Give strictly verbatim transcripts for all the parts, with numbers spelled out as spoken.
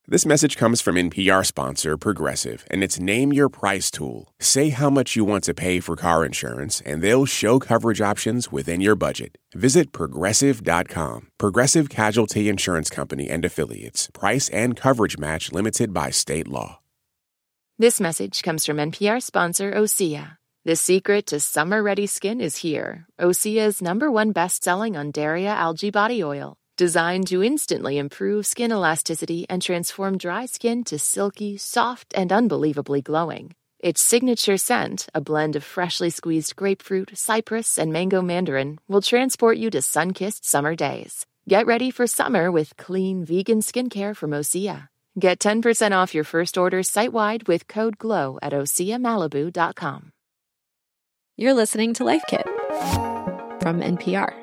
This message comes from N P R sponsor Progressive, and it's Name Your Price tool. Say how much you want to pay for car insurance, and they'll show coverage options within your budget. Visit Progressive dot com. Progressive Casualty Insurance Company and Affiliates. Price and coverage match limited by state law. This message comes from N P R sponsor Osea. The secret to summer-ready skin is here. Osea's number one best-selling Undaria Algae Body Oil. Designed to instantly improve skin elasticity and transform dry skin to silky, soft, and unbelievably glowing. Its signature scent, a blend of freshly squeezed grapefruit, cypress, and mango mandarin, will transport you to sun-kissed summer days. Get ready for summer with clean, vegan skincare from Osea. Get ten percent off your first order site-wide with code GLOW at osea malibu dot com. You're listening to Life Kit from N P R.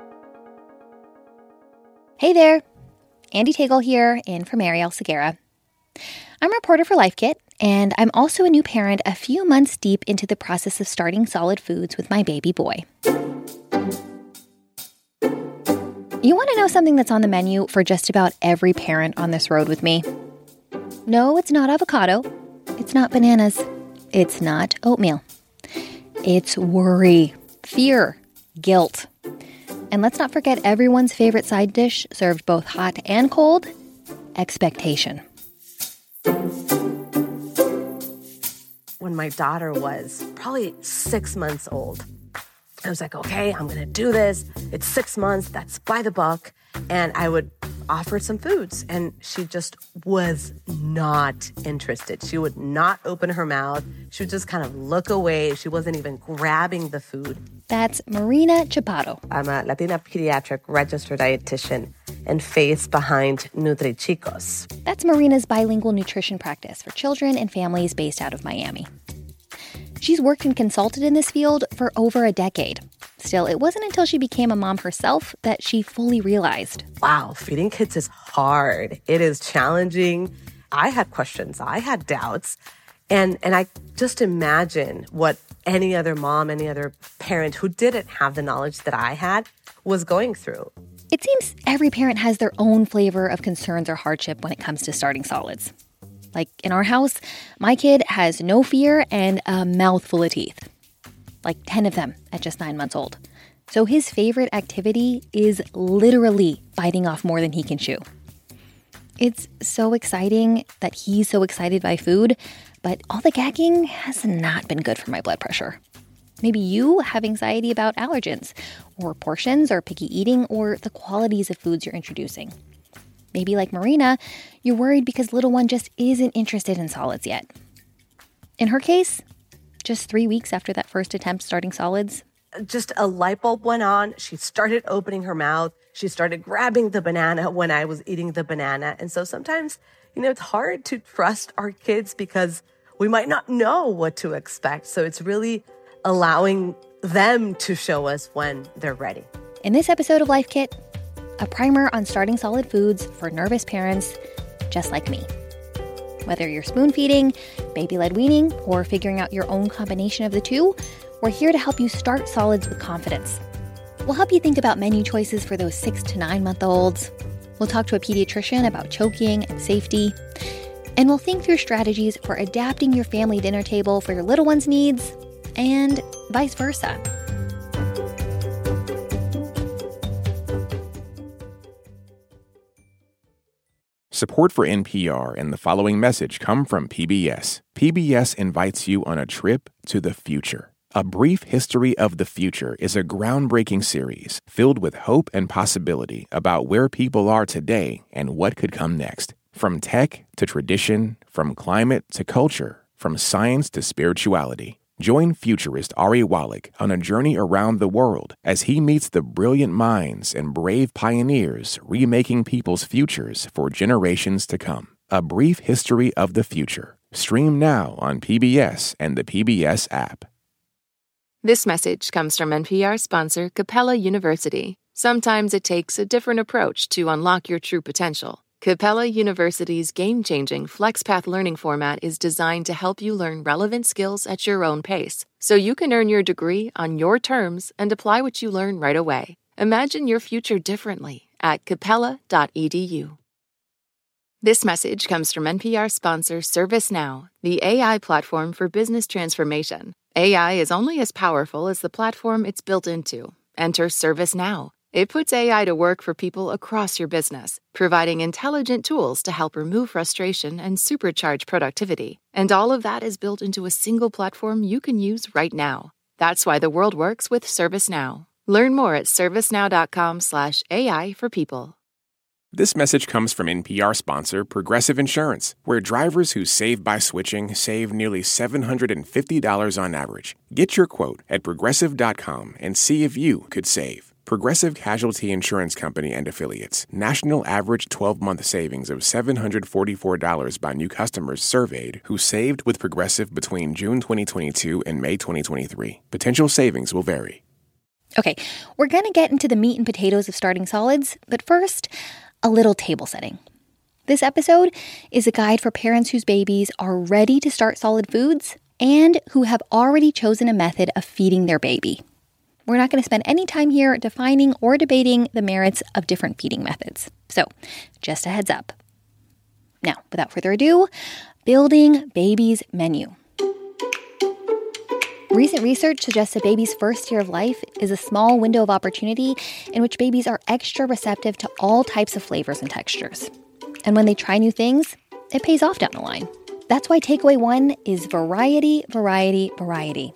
Hey there, Andy Tagle here, in for Marielle Segura. I'm a reporter for Life Kit, and I'm also a new parent a few months deep into the process of starting solid foods with my baby boy. You want to know something that's on the menu for just about every parent on this road with me? No, it's not avocado. It's not bananas. It's not oatmeal. It's worry, fear, guilt. And let's not forget everyone's favorite side dish, served both hot and cold, expectation. When my daughter was probably six months old, I was like, okay, I'm going to do this. It's six months. That's by the book. And I would offer some foods. And she just was not interested. She would not open her mouth. She would just kind of look away. She wasn't even grabbing the food. That's Marina Chaparro. I'm a Latina pediatric registered dietitian and face behind NutriChicos. That's Marina's bilingual nutrition practice for children and families based out of Miami. She's worked and consulted in this field for over a decade. Still, it wasn't until she became a mom herself that she fully realized, wow, feeding kids is hard. It is challenging. I had questions. I had doubts. And and I just imagine what any other mom, any other parent who didn't have the knowledge that I had was going through. It seems every parent has their own flavor of concerns or hardship when it comes to starting solids. Like in our house, my kid has no fear and a mouthful of teeth. Like ten of them at just nine months old. So his favorite activity is literally biting off more than he can chew. It's so exciting that he's so excited by food, but all the gagging has not been good for my blood pressure. Maybe you have anxiety about allergens, or portions, or picky eating, or the qualities of foods you're introducing. Maybe like Marina, you're worried because little one just isn't interested in solids yet. In her case, just three weeks after that first attempt starting solids, just a light bulb went on. She started opening her mouth. She started grabbing the banana when I was eating the banana. And so sometimes, you know, it's hard to trust our kids because we might not know what to expect. So it's really allowing them to show us when they're ready. In this episode of Life Kit, a primer on starting solid foods for nervous parents just like me. Whether you're spoon feeding, baby-led weaning, or figuring out your own combination of the two, we're here to help you start solids with confidence. We'll help you think about menu choices for those six to nine month olds. We'll talk to a pediatrician about choking and safety. And we'll think through strategies for adapting your family dinner table for your little one's needs and vice versa. Support for N P R and the following message come from P B S. P B S invites you on a trip to the future. A Brief History of the Future is a groundbreaking series filled with hope and possibility about where people are today and what could come next. From tech to tradition, from climate to culture, from science to spirituality. Join futurist Ari Wallach on a journey around the world as he meets the brilliant minds and brave pioneers remaking people's futures for generations to come. A Brief History of the Future. Stream now on P B S and the P B S app. This message comes from N P R sponsor Capella University. Sometimes it takes a different approach to unlock your true potential. Capella University's game-changing FlexPath learning format is designed to help you learn relevant skills at your own pace, so you can earn your degree on your terms and apply what you learn right away. Imagine your future differently at capella dot e d u. This message comes from N P R sponsor ServiceNow, the A I platform for business transformation. A I is only as powerful as the platform it's built into. Enter ServiceNow. It puts A I to work for people across your business, providing intelligent tools to help remove frustration and supercharge productivity. And all of that is built into a single platform you can use right now. That's why the world works with ServiceNow. Learn more at servicenow.com slash AI for people. This message comes from N P R sponsor Progressive Insurance, where drivers who save by switching save nearly seven hundred fifty dollars on average. Get your quote at progressive dot com and see if you could save. Progressive Casualty Insurance Company and Affiliates. National average twelve-month savings of seven hundred forty-four dollars by new customers surveyed who saved with Progressive between June twenty twenty-two and May twenty twenty-three. Potential savings will vary. Okay, we're going to get into the meat and potatoes of starting solids, but first, a little table setting. This episode is a guide for parents whose babies are ready to start solid foods and who have already chosen a method of feeding their baby. We're not going to spend any time here defining or debating the merits of different feeding methods. So, just a heads up. Now, without further ado, building baby's menu. Recent research suggests a baby's first year of life is a small window of opportunity in which babies are extra receptive to all types of flavors and textures. And when they try new things, it pays off down the line. That's why takeaway one is variety, variety, variety.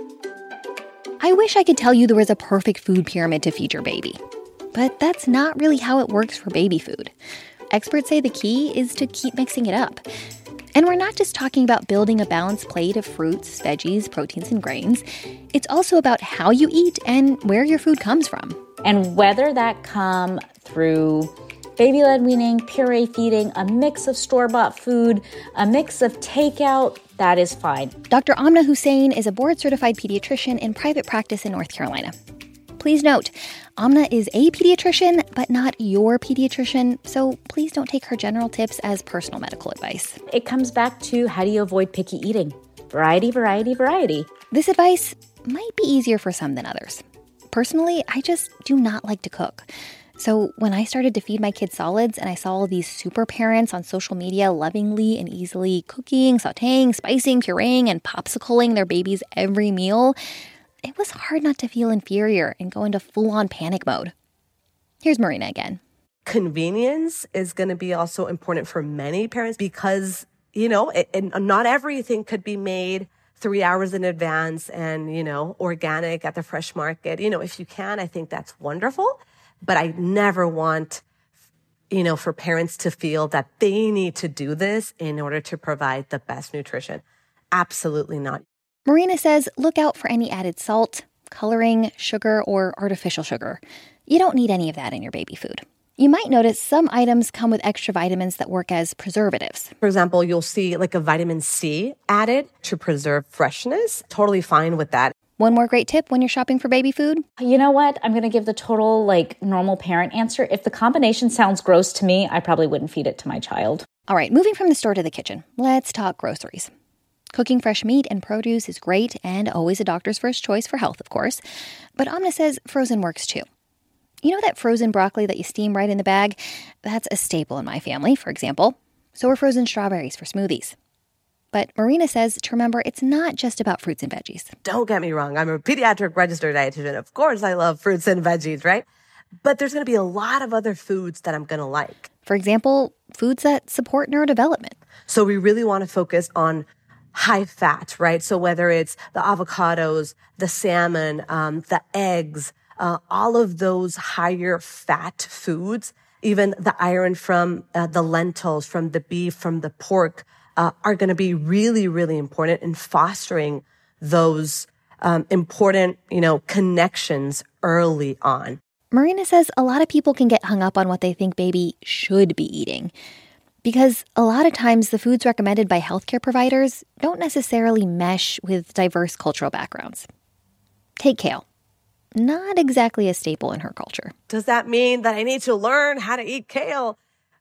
I wish I could tell you there was a perfect food pyramid to feed your baby, but that's not really how it works for baby food. Experts say the key is to keep mixing it up. And we're not just talking about building a balanced plate of fruits, veggies, proteins, and grains. It's also about how you eat and where your food comes from. And whether that come through baby-led weaning, puree feeding, a mix of store-bought food, a mix of takeout, that is fine. Doctor Amna Hussain is a board-certified pediatrician in private practice in North Carolina. Please note, Amna is a pediatrician, but not your pediatrician, so please don't take her general tips as personal medical advice. It comes back to how do you avoid picky eating? Variety, variety, variety. This advice might be easier for some than others. Personally, I just do not like to cook. So when I started to feed my kids solids and I saw all these super parents on social media lovingly and easily cooking, sautéing, spicing, pureeing, and popsicling their babies every meal, it was hard not to feel inferior and go into full-on panic mode. Here's Marina again. Convenience is going to be also important for many parents because, you know, it, and not everything could be made three hours in advance and, you know, organic at the fresh market. You know, if you can, I think that's wonderful. But I never want, you know, for parents to feel that they need to do this in order to provide the best nutrition. Absolutely not. Marina says look out for any added salt, coloring, sugar, or artificial sugar. You don't need any of that in your baby food. You might notice some items come with extra vitamins that work as preservatives. For example, you'll see like a vitamin C added to preserve freshness. Totally fine with that. One more great tip when you're shopping for baby food. You know what? I'm going to give the total, like, normal parent answer. If the combination sounds gross to me, I probably wouldn't feed it to my child. All right, moving from the store to the kitchen, let's talk groceries. Cooking fresh meat and produce is great and always a doctor's first choice for health, of course. But Amna says frozen works too. You know that frozen broccoli that you steam right in the bag? That's a staple in my family, for example. So are frozen strawberries for smoothies. But Marina says to remember it's not just about fruits and veggies. Don't get me wrong. I'm a pediatric registered dietitian. Of course, I love fruits and veggies, right? But there's going to be a lot of other foods that I'm going to like. For example, foods that support neurodevelopment. So we really want to focus on high fat, right? So whether it's the avocados, the salmon, um, the eggs, uh, all of those higher fat foods, even the iron from uh, the lentils, from the beef, from the pork, uh, are going to be really, really important in fostering those um, important, you know, connections early on. Marina says a lot of people can get hung up on what they think baby should be eating. Because a lot of times the foods recommended by healthcare providers don't necessarily mesh with diverse cultural backgrounds. Take kale. Not exactly a staple in her culture. Does that mean that I need to learn how to eat kale?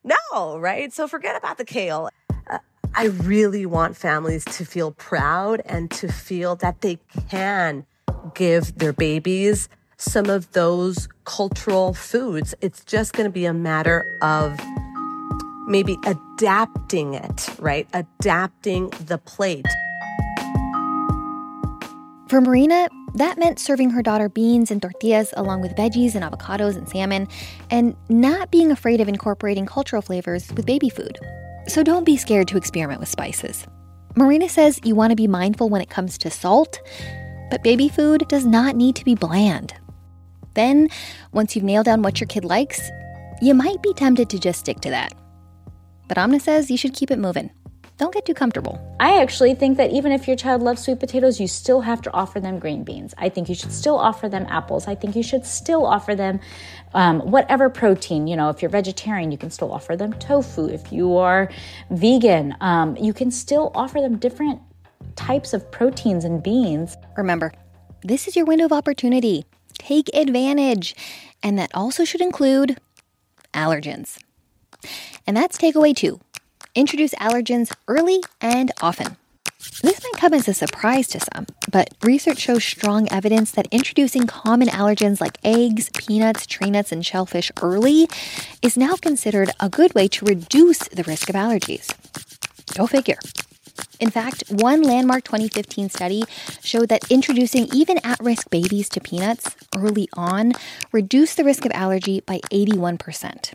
No, right? So forget about the kale. Uh, I really want families to feel proud and to feel that they can give their babies some of those cultural foods. It's just going to be a matter of maybe adapting it, right? Adapting the plate. For Marina, that meant serving her daughter beans and tortillas along with veggies and avocados and salmon, and not being afraid of incorporating cultural flavors with baby food. So don't be scared to experiment with spices. Marina says you want to be mindful when it comes to salt, but baby food does not need to be bland. Then, once you've nailed down what your kid likes, you might be tempted to just stick to that. But Amna says you should keep it moving. Don't get too comfortable. I actually think that even if your child loves sweet potatoes, you still have to offer them green beans. I think you should still offer them apples. I think you should still offer them um, whatever protein. You know, if you're vegetarian, you can still offer them tofu. If you are vegan, um, you can still offer them different types of proteins and beans. Remember, this is your window of opportunity. Take advantage. And that also should include allergens. And that's takeaway two. Introduce allergens early and often. This might come as a surprise to some, but research shows strong evidence that introducing common allergens like eggs, peanuts, tree nuts, and shellfish early is now considered a good way to reduce the risk of allergies. Go figure. In fact, one landmark twenty fifteen study showed that introducing even at-risk babies to peanuts early on reduced the risk of allergy by eighty-one percent.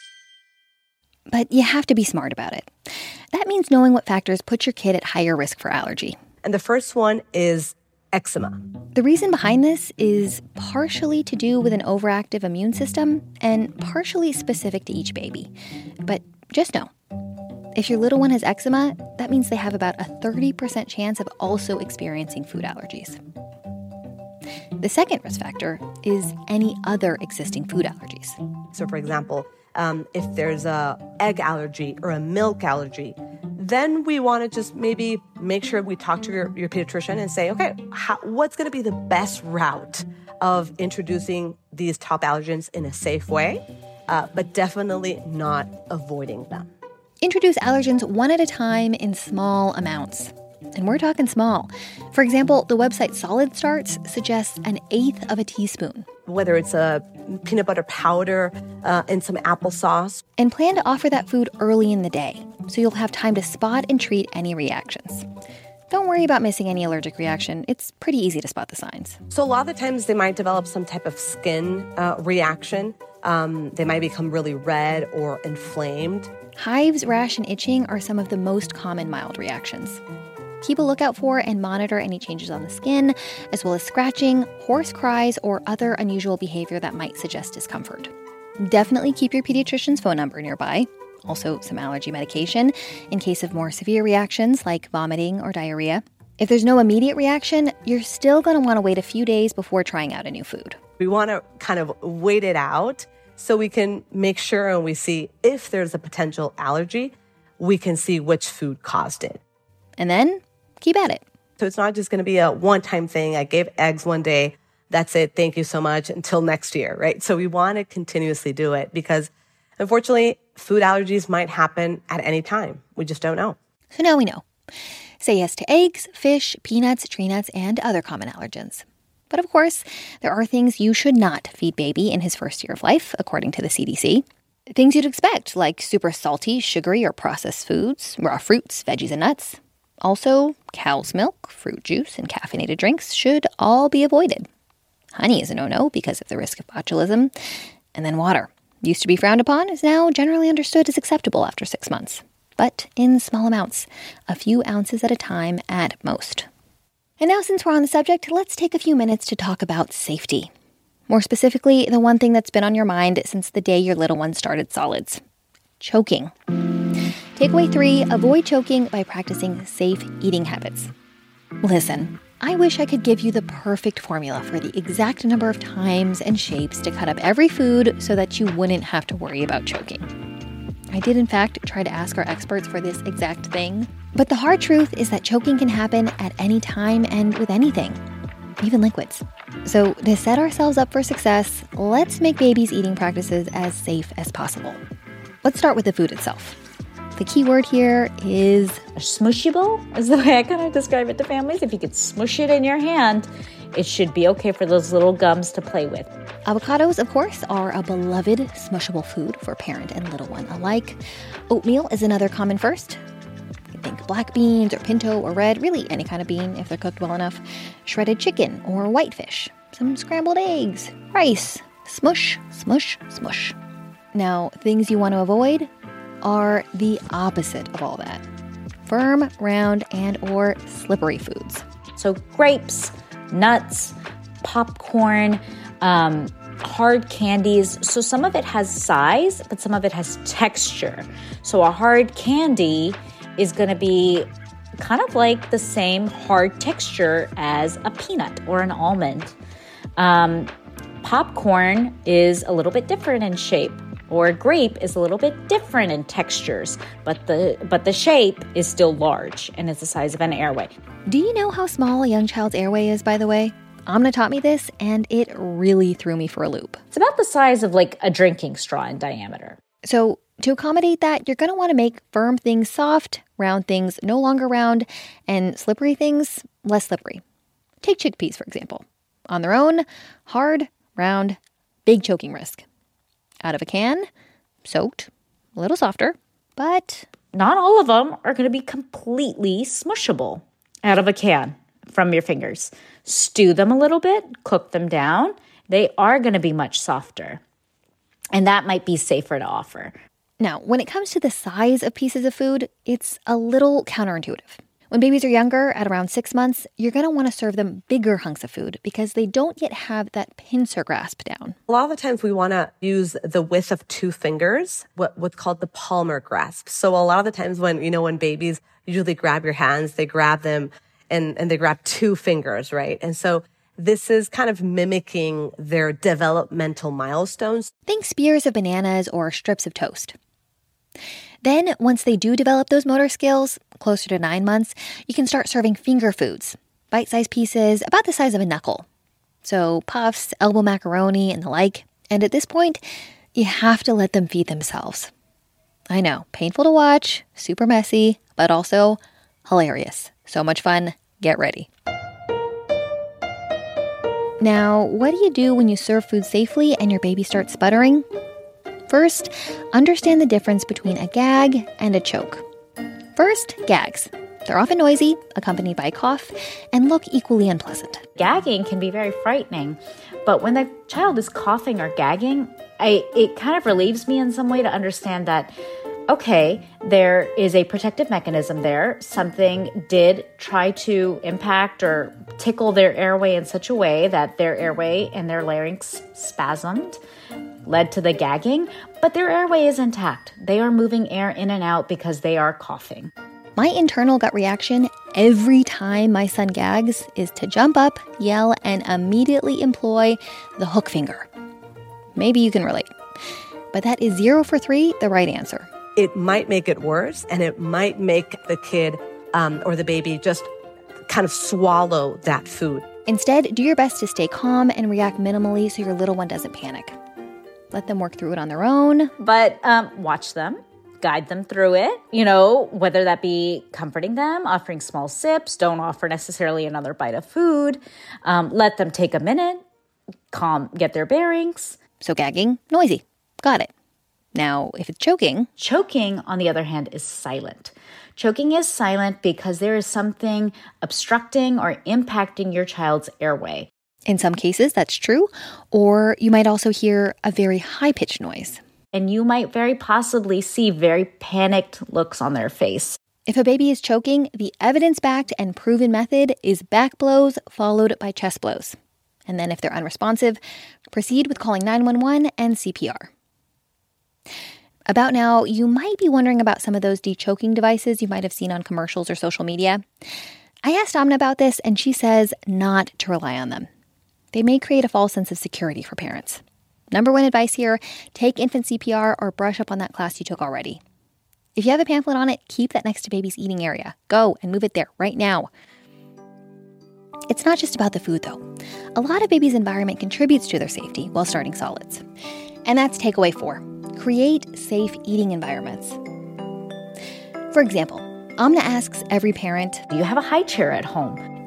But you have to be smart about it. That means knowing what factors put your kid at higher risk for allergy. And the first one is eczema. The reason behind this is partially to do with an overactive immune system and partially specific to each baby. But just know, if your little one has eczema, that means they have about a thirty percent chance of also experiencing food allergies. The second risk factor is any other existing food allergies. So, for example, um, if there's a egg allergy or a milk allergy, then we want to just maybe make sure we talk to your, your pediatrician and say, okay, how, what's going to be the best route of introducing these top allergens in a safe way, uh, but definitely not avoiding them. Introduce allergens one at a time in small amounts. And we're talking small. For example, the website Solid Starts suggests an eighth of a teaspoon. Whether it's a peanut butter powder uh, and some applesauce. And plan to offer that food early in the day, so you'll have time to spot and treat any reactions. Don't worry about missing any allergic reaction. It's pretty easy to spot the signs. So a lot of the times they might develop some type of skin uh, reaction. Um, they might become really red or inflamed. Hives, rash, and itching are some of the most common mild reactions. Keep a lookout for and monitor any changes on the skin, as well as scratching, hoarse cries, or other unusual behavior that might suggest discomfort. Definitely keep your pediatrician's phone number nearby. Also, some allergy medication in case of more severe reactions like vomiting or diarrhea. If there's no immediate reaction, you're still going to want to wait a few days before trying out a new food. We want to kind of wait it out so we can make sure and we see if there's a potential allergy, we can see which food caused it. And then keep at it. So it's not just going to be a one-time thing. I gave eggs one day. That's it. Thank you so much. Until next year, right? So we want to continuously do it because, unfortunately, food allergies might happen at any time. We just don't know. So now we know. Say yes to eggs, fish, peanuts, tree nuts, and other common allergens. But of course, there are things you should not feed baby in his first year of life, according to the C D C. Things you'd expect, like super salty, sugary, or processed foods, raw fruits, veggies, and nuts. Also, cow's milk, fruit juice, and caffeinated drinks should all be avoided. Honey is a no-no because of the risk of botulism. And then water. Used to be frowned upon, is now generally understood as acceptable after six months. But in small amounts, a few ounces at a time at most. And now, since we're on the subject, let's take a few minutes to talk about safety. More specifically, the one thing that's been on your mind since the day your little one started solids. Choking. Takeaway three, avoid choking by practicing safe eating habits. Listen, I wish I could give you the perfect formula for the exact number of times and shapes to cut up every food so that you wouldn't have to worry about choking. I did, in fact, try to ask our experts for this exact thing. But the hard truth is that choking can happen at any time and with anything, even liquids. So to set ourselves up for success, let's make babies' eating practices as safe as possible. Let's start with the food itself. The key word here is smushable is the way I kind of describe it to families. If you could smush it in your hand, It should be okay for those little gums to play with. Avocados, of course, are a beloved smushable food for parent and little one alike. Oatmeal is another common first. Think black beans or pinto or red, really any kind of bean if they're cooked well enough. Shredded chicken or whitefish. Some scrambled eggs, rice. Smush, smush, smush. Now, things you want to avoid are the opposite of all that. Firm, round, and or slippery foods. So grapes, nuts, popcorn, um, hard candies. So some of it has size, but some of it has texture. So a hard candy is going to be kind of like the same hard texture as a peanut or an almond. Um, popcorn is a little bit different in shape, or a grape is a little bit different in textures, but the but the shape is still large and it's the size of an airway. Do you know how small a young child's airway is, by the way? Amna taught me this, and it really threw me for a loop. It's about the size of like a drinking straw in diameter. So to accommodate that, you're going to want to make firm things soft, round things no longer round, and slippery things less slippery. Take chickpeas, for example. On their own, hard, round, big choking risk. Out of a can, soaked, a little softer, but not all of them are going to be completely smushable out of a can from your fingers. Stew them a little bit, cook them down. They are going to be much softer. And that might be safer to offer. Now, when it comes to the size of pieces of food, it's a little counterintuitive. When babies are younger, at around six months, you're going to want to serve them bigger hunks of food because they don't yet have that pincer grasp down. A lot of the times we want to use the width of two fingers, what, what's called the palmar grasp. So a lot of the times when, you know, when babies usually grab your hands, they grab them and, and they grab two fingers, right? And so this is kind of mimicking their developmental milestones. Think spears of bananas or strips of toast. Then, once they do develop those motor skills, closer to nine months, you can start serving finger foods, bite-sized pieces about the size of a knuckle. So puffs, elbow macaroni, and the like. And at this point, you have to let them feed themselves. I know, painful to watch, super messy, but also hilarious. So much fun. Get ready. Now, what do you do when you serve food safely and your baby starts sputtering? First, understand the difference between a gag and a choke. First, gags. They're often noisy, accompanied by a cough, and look equally unpleasant. Gagging can be very frightening, but when the child is coughing or gagging, I, it kind of relieves me in some way to understand that, okay, there is a protective mechanism there. Something did try to impact or tickle their airway in such a way that their airway and their larynx spasmed, led to the gagging, but their airway is intact. They are moving air in and out because they are coughing. My internal gut reaction every time my son gags is to jump up, yell, and immediately employ the hook finger. Maybe you can relate. But that is zero for three, the right answer. It might make it worse, and it might make the kid um, or the baby just kind of swallow that food. Instead, do your best to stay calm and react minimally so your little one doesn't panic. Let them work through it on their own. But um, watch them, guide them through it, you know, whether that be comforting them, offering small sips, don't offer necessarily another bite of food. Um, let them take a minute, calm, get their bearings. So gagging, noisy. Got it. Now, if it's choking... Choking, on the other hand, is silent. Choking is silent because there is something obstructing or impacting your child's airway. In some cases, that's true, or you might also hear a very high-pitched noise. And you might very possibly see very panicked looks on their face. If a baby is choking, the evidence-backed and proven method is back blows followed by chest blows. And then if they're unresponsive, proceed with calling nine one one and C P R. About now, you might be wondering about some of those de-choking devices you might have seen on commercials or social media. I asked Amna about this, and she says not to rely on them. They may create a false sense of security for parents. Number one advice here, take infant C P R or brush up on that class you took already. If you have a pamphlet on it, keep that next to baby's eating area. Go and move it there right now. It's not just about the food, though. A lot of baby's environment contributes to their safety while starting solids. And that's takeaway four. Create safe eating environments. For example, Amna asks every parent, do you have a high chair at home?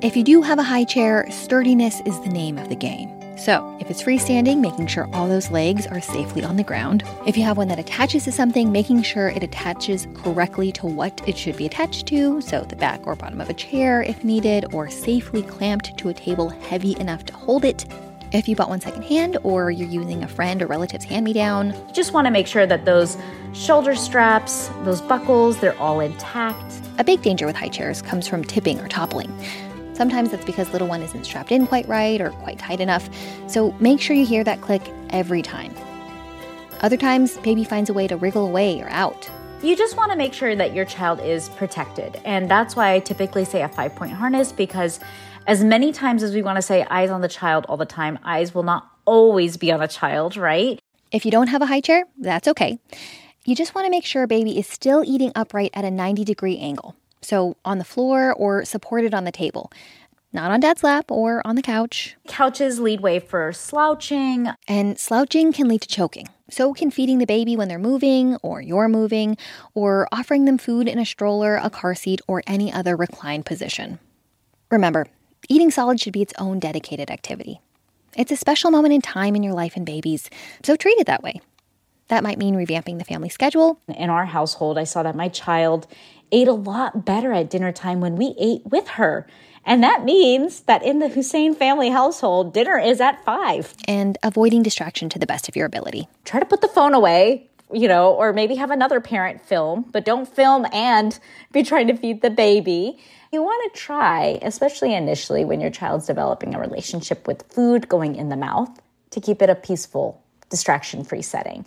If you do have a high chair, sturdiness is the name of the game. So, if it's freestanding, making sure all those legs are safely on the ground. If you have one that attaches to something, making sure it attaches correctly to what it should be attached to, so the back or bottom of a chair if needed, or safely clamped to a table heavy enough to hold it. If you bought one secondhand or you're using a friend or relative's hand-me-down. You just want to make sure that those shoulder straps, those buckles, they're all intact. A big danger with high chairs comes from tipping or toppling. Sometimes that's because little one isn't strapped in quite right or quite tight enough, so make sure you hear that click every time. Other times, baby finds a way to wriggle away or out. You just want to make sure that your child is protected, and that's why I typically say a five-point harness, because as many times as we want to say eyes on the child all the time, eyes will not always be on a child, right? If you don't have a high chair, that's okay. You just want to make sure baby is still eating upright at a ninety degree angle. So on the floor or supported on the table, not on dad's lap or on the couch. Couches lead way for slouching. And slouching can lead to choking. So can feeding the baby when they're moving or you're moving, or offering them food in a stroller, a car seat, or any other reclined position. Remember, eating solid should be its own dedicated activity. It's a special moment in time in your life and baby's, so treat it that way. That might mean revamping the family schedule. In our household, I saw that my child ate a lot better at dinner time when we ate with her. And that means that in the Hussein family household, dinner is at five. And avoiding distraction to the best of your ability. Try to put the phone away, you know, or maybe have another parent film, but don't film and be trying to feed the baby. You want to try, especially initially when your child's developing a relationship with food going in the mouth, to keep it a peaceful, distraction-free setting.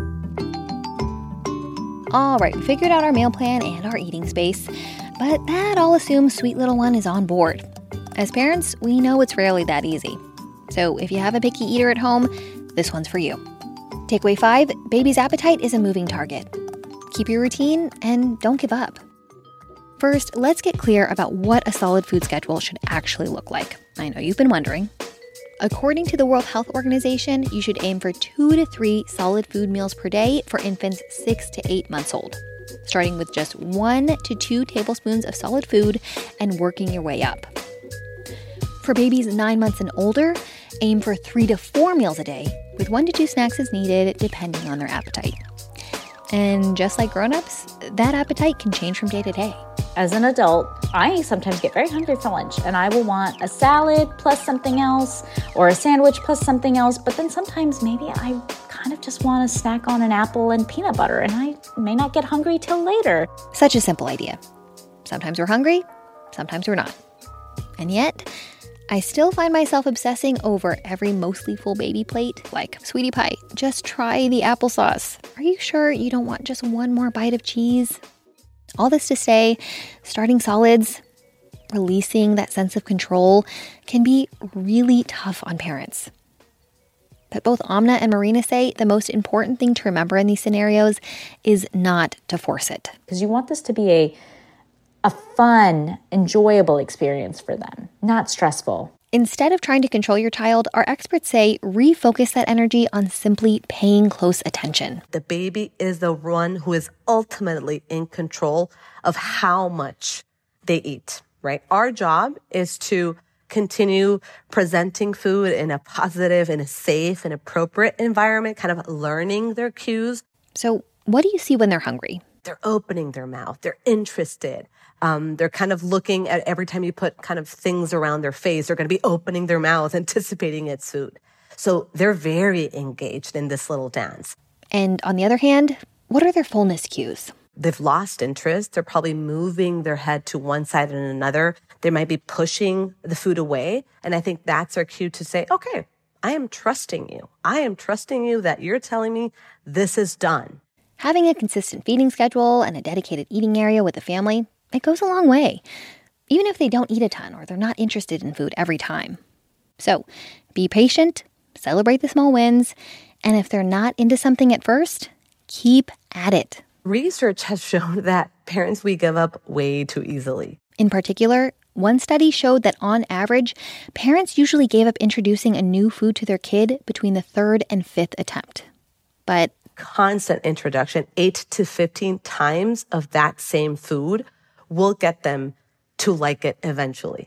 All right, we figured out our meal plan and our eating space, but that all assumes sweet little one is on board. As parents, we know it's rarely that easy. So if you have a picky eater at home, this one's for you. Takeaway five, baby's appetite is a moving target. Keep your routine and don't give up. First, let's get clear about what a solid food schedule should actually look like. I know you've been wondering. According to the World Health Organization, you should aim for two to three solid food meals per day for infants six to eight months old, starting with just one to two tablespoons of solid food and working your way up. For babies nine months and older, aim for three to four meals a day, with one to two snacks as needed, depending on their appetite. And just like grown-ups, that appetite can change from day to day. As an adult, I sometimes get very hungry for lunch, and I will want a salad plus something else, or a sandwich plus something else, but then sometimes maybe I kind of just want to snack on an apple and peanut butter, and I may not get hungry till later. Such a simple idea. Sometimes we're hungry, sometimes we're not. And yet, I still find myself obsessing over every mostly full baby plate, like, sweetie pie, just try the applesauce. Are you sure you don't want just one more bite of cheese? All this to say, starting solids, releasing that sense of control, can be really tough on parents. But both Amna and Marina say the most important thing to remember in these scenarios is not to force it. Because you want this to be a, a fun, enjoyable experience for them, not stressful. Instead of trying to control your child, our experts say refocus that energy on simply paying close attention. The baby is the one who is ultimately in control of how much they eat, right? Our job is to continue presenting food in a positive, in a safe and appropriate environment, kind of learning their cues. So what do you see when they're hungry? They're opening their mouth. They're interested. Um, they're kind of looking at every time you put kind of things around their face, they're going to be opening their mouth, anticipating its food. So they're very engaged in this little dance. And on the other hand, what are their fullness cues? They've lost interest. They're probably moving their head to one side and another. They might be pushing the food away. And I think that's our cue to say, okay, I am trusting you. I am trusting you that you're telling me this is done. Having a consistent feeding schedule and a dedicated eating area with the family, it goes a long way, even if they don't eat a ton or they're not interested in food every time. So be patient, celebrate the small wins, and if they're not into something at first, keep at it. Research has shown that parents, we give up way too easily. In particular, one study showed that on average, parents usually gave up introducing a new food to their kid between the third and fifth attempt. But constant introduction, eight to fifteen times of that same food, will get them to like it eventually.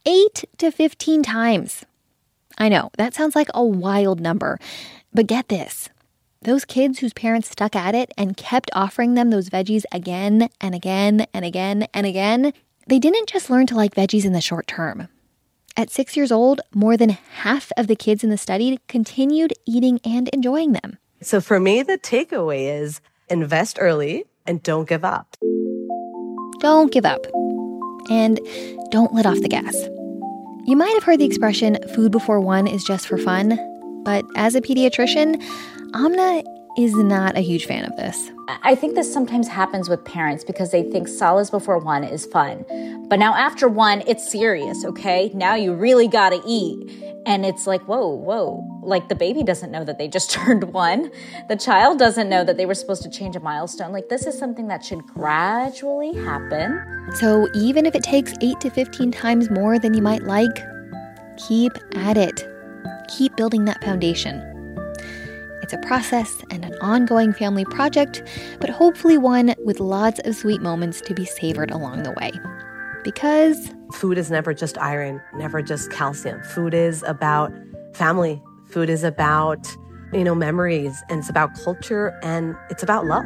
eight to fifteen times. I know, that sounds like a wild number, but get this. Those kids whose parents stuck at it and kept offering them those veggies again and again and again and again, they didn't just learn to like veggies in the short term. At six years old, more than half of the kids in the study continued eating and enjoying them. So for me, the takeaway is invest early and don't give up. Don't give up. And don't let off the gas. You might have heard the expression, food before one is just for fun, but as a pediatrician, Amna is not a huge fan of this. I think this sometimes happens with parents because they think solids before one is fun. But now after one, it's serious, okay? Now you really gotta eat. And it's like, whoa, whoa. Like the baby doesn't know that they just turned one. The child doesn't know that they were supposed to change a milestone. Like this is something that should gradually happen. So even if it takes eight to fifteen times more than you might like, keep at it. Keep building that foundation. It's a process and an ongoing family project, but hopefully one with lots of sweet moments to be savored along the way. Because food is never just iron, never just calcium. Food is about family. Food is about, you know, memories, and it's about culture, and it's about love.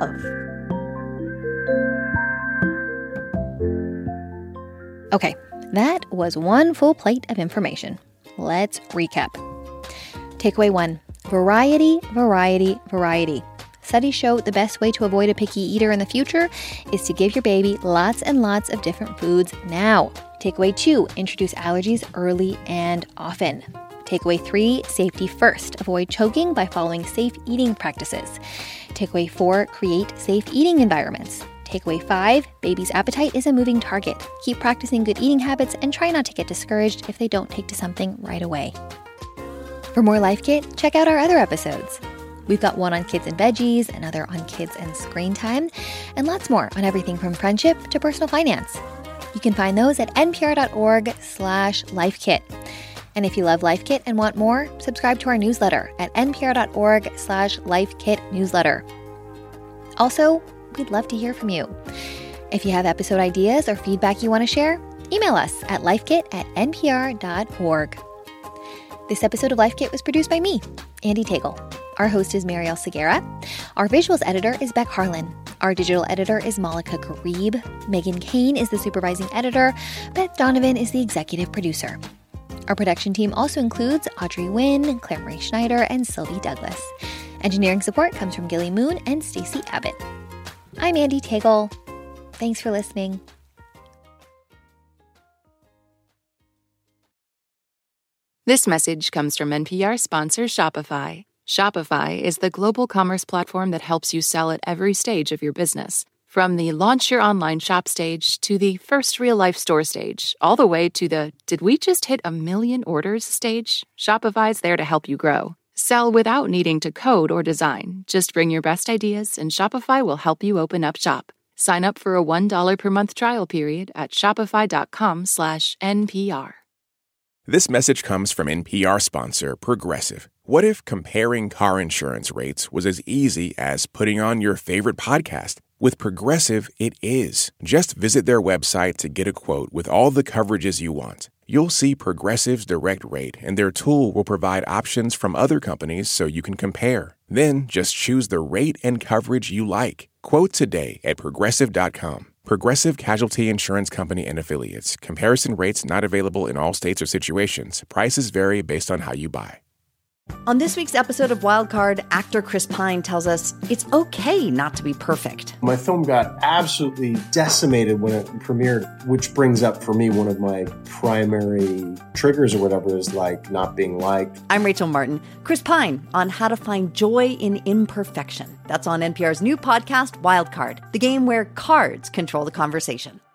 Okay, that was one full plate of information. Let's recap. Takeaway one. Variety, variety, variety. Studies show the best way to avoid a picky eater in the future is to give your baby lots and lots of different foods now. Takeaway two, introduce allergies early and often. Takeaway three, safety first. Avoid choking by following safe eating practices. Takeaway four, create safe eating environments. Takeaway five, baby's appetite is a moving target. Keep practicing good eating habits and try not to get discouraged if they don't take to something right away. For more Life Kit, check out our other episodes. We've got one on kids and veggies, another on kids and screen time, and lots more on everything from friendship to personal finance. You can find those at npr.org slash lifekit. And if you love Life Kit and want more, subscribe to our newsletter at npr.org slash lifekit newsletter. Also, we'd love to hear from you. If you have episode ideas or feedback you want to share, email us at lifekit at npr.org. This episode of Life Kit was produced by me, Andy Tagle. Our host is Marielle Segura. Our visuals editor is Beck Harlan. Our digital editor is Malika Garib. Megan Kane is the supervising editor. Beth Donovan is the executive producer. Our production team also includes Audrey Nguyen, Claire Marie Schneider, and Sylvie Douglas. Engineering support comes from Gilly Moon and Stacey Abbott. I'm Andy Tagle. Thanks for listening. This message comes from N P R sponsor Shopify. Shopify is the global commerce platform that helps you sell at every stage of your business. From the launch your online shop stage to the first real-life store stage, all the way to the did we just hit a million orders stage, Shopify's there to help you grow. Sell without needing to code or design. Just bring your best ideas and Shopify will help you open up shop. Sign up for a one dollar per month trial period at shopify.com slash NPR. This message comes from N P R sponsor Progressive. What if comparing car insurance rates was as easy as putting on your favorite podcast? With Progressive, it is. Just visit their website to get a quote with all the coverages you want. You'll see Progressive's direct rate, and their tool will provide options from other companies so you can compare. Then just choose the rate and coverage you like. Quote today at progressive dot com. Progressive Casualty Insurance Company and Affiliates. Comparison rates not available in all states or situations. Prices vary based on how you buy. On this week's episode of Wildcard, actor Chris Pine tells us it's okay not to be perfect. My film got absolutely decimated when it premiered, which brings up for me one of my primary triggers or whatever is like not being liked. I'm Rachel Martin. Chris Pine on how to find joy in imperfection. That's on N P R's new podcast, Wildcard, the game where cards control the conversation.